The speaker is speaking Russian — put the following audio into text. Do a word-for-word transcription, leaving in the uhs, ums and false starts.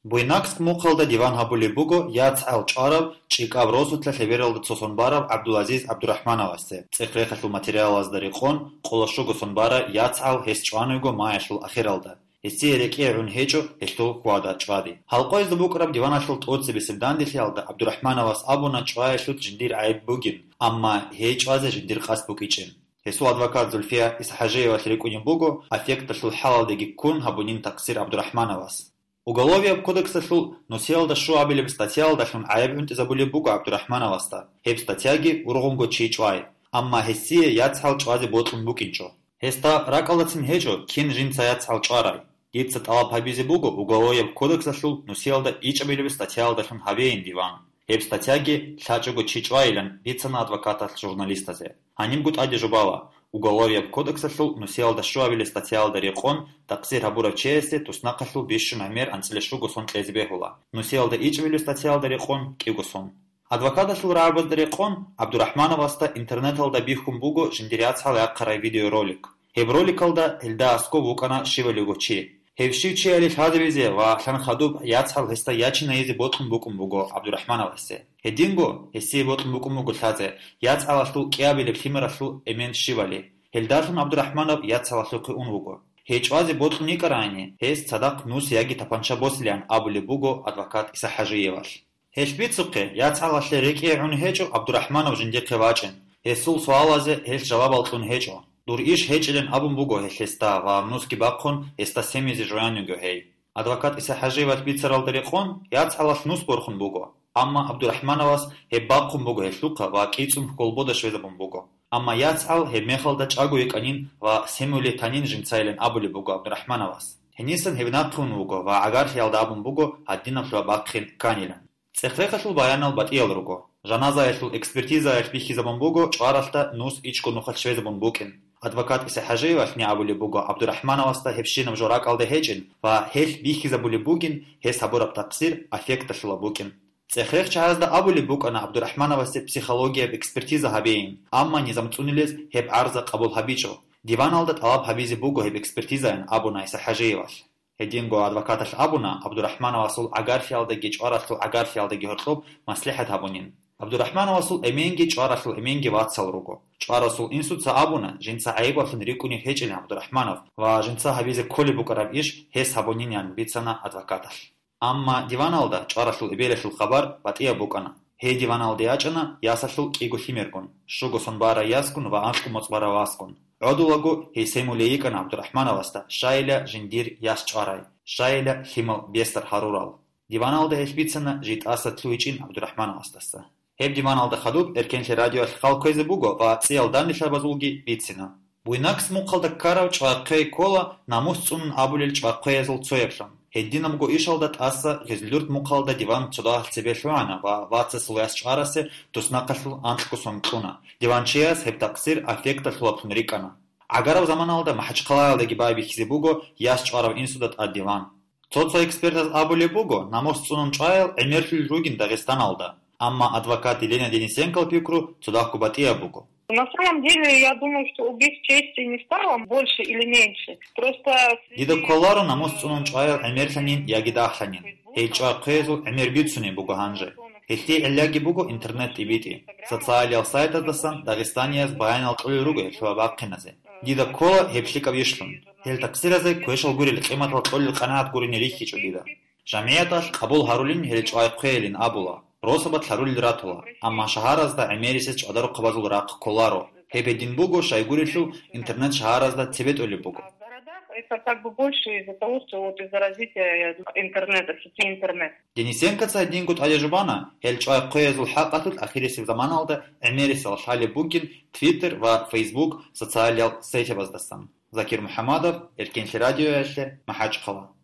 Буйнакск мухалда диван хабули буго яц ал чарав чикав росутла левералда цосонбарав Абдулазиз Абдурахмановасте. Цехрехашу материал аздарихон қолашу госонбара яц ал хесчуануго маешул ахиралда. Эсси реке рунхечо эштул квада чвади. Халқой забукраб диванашул тотсе бисевдандихиалда Абдурахмановас абуна чваешут жиндир айб бугин, амма хечвазе жиндир қас букичен. Хесу адвокат Зульфия Исхажеева хрикунин буго аффекта шул халалдеги кун хабунин таксир Абдурахмановас. Уголовия кодекса шул носил да шу абили статьял да шун айб забули буга Абдурахмановаста. Хеб статьяги ургонго чичвай. Амма хессие яцхал чвази ботлун букинчо. Хеста ракалацин хечо кин жинца яцхал чварай. Дитса талап хабизи буго уголовия кодекса шул носил да ич абили статьял да шун хавеин диван. Хеб статьяги шачуго чичвайлен дитса на адвоката журналистазе. Аним гут ади жубала. Уголовия кодекса шул носил да шу абили статьял да рехон таксир хабурав честе туснакашу вишшу намер анцелешу госон тлезбехула. Носил да ич абили статьял да рехон кигосон. Адвоката шул рабаз да рехон Абдурахмановаста интернетал да бихум буго жиндиряцхал яккарай видеоролик. Хеб роликал да элда аско вукана шивалюго чи. Хеб шивчи али хадвизе ва хан хадуб яцхал хеста ячина изи ботхум букум буго Абдурахмановасте. Хединго хеси ботхум букум буго тлазе яцхал ашу киабили пхимара шу эмен шивали. Хелдашун Абдурахманов яцхал ашу киун буго. Хечвази ботхум никарайни хес цадак нус яги тапанча бослян абули буго адвокат Исахажиевал. Хешпицуке яцхал ашу реки ун хечо Абдурахманов жиндеке вачен. Хесул суалазе хеш жаваб алтун хечо. Дур иш хечелен абун буго хеста ва нуски бакхон эста семизи жоянуго хей. Адвокат Исахажиевал бицарал дарихон яцхал ашу нус борхун буго. Амма Абдурахмановас хеб бакхун буго хешлука ва кицум колбода швезабун буго. Амма яцхал хеб мехалда чагу еканин ва семуле танин жинцайлен абули буго Абдурахмановас. Хенисан хевнатхун буго ва агар хиалда абун буго аддинам шуа бакхин канилен. Цехрехашул баянал батиял руго. Жаназа ешул экспертиза ешбихи забун буго чваралта нус ичко нухал швезабун букин. Адвокат Исахажиевал не абули буго Абдурахмановаста хепшинам жорак алде хечен ва хеш бихи забули бугин хес хабураб таксир аффекта шула букин. Цехрех чаазда абули букана Абдурахмановасте психология экспертиза хабеин, амма низамцунилез хеб арза қабул хабичо. Диван алда талаб хабизи буго хеб экспертизаен абуна Исахажиевал. Хединго адвокаташ абуна Абдурахмановасул агарфи алдаги чварашул агарфи алдаги хортоб маслихат хабунин. Абдурахмановасул эменги чварашул эменги ватсал руго. Чварасул инсуца абуна жинца айбафин рикуни хечелен Абдурахманов ва жинца хабизи коли букараб иш хес хабунинян бицана адвокаташ. Амма диваналда чварашул ибелешул хабар батия букана. Хей диваналда ячана ясашул кигу химергун. Шуго сонбара яскун ва аншку моцбара васкун. Одулагу хей сеймулеикана Абдурахмановаста шайля жиндир яс чварай. Шайля химал бестар харурал. Диваналда хешбицана жит аса тлуичин Абдурахмановастаса. Хеб диваналда хадуб эркенши радио халкойзе буго ва циал данлиша базулги бицина. Буйнакс мукалда карав чваркей кола намус цунун абулил чваркей зул цоепшам. Хеддинам го ишалдат аса гезлюрт мукалда диван цудах цебе шуана ва ваце слуяс чварасе туснакашул аншку сомкуна. Диван чияс хеб таксир аффекта шулапшун рикана. Агарав заманалда махачкалаялда гибаби хизи буго яс чварав инсудат ад диван. Цоцо экспертаз абуле буго намус цунун чваял эмершил жугин Дагестан алда. Амма адвокат Елена Денисенко пикру цудах кубатия буго. На самом деле, я думаю, что убийств чести не стало больше или меньше. Просто... Дида колару намус цунун чваял эмершанин ягидахшанин. Хей чваркезу эмербитсуни буго ханже. Хейти элляги буго интернет ибити. Социалиял сайта дасан Дагестанияс баянал кули руго шуабаккиназе. Дида кола хепшликав ишлун. Хел таксиразе куэшал гурил қиматал кули қанаат гурини рихи чудида. Жамияташ қабул харулин хели чвайқуэлин абула. Росабат харулил ратула. Амма шахаразда эмерисес чвадару қабазул рaq коларо. Хепедин буго шайгуришу интернет шахаразда цебет оли буго. Это как бы больше из-за того, что вот из-за развития интернета, сети интернет. Денисенко цадин гут аджубана, хел чвайқуэзул хақатут ахириси в заман алда эмерисал шали бугин, Твиттер ва Фейсбук социалиял сети воздасан. Закир Мухаммадов, Эркенши радио яше, Махачкала.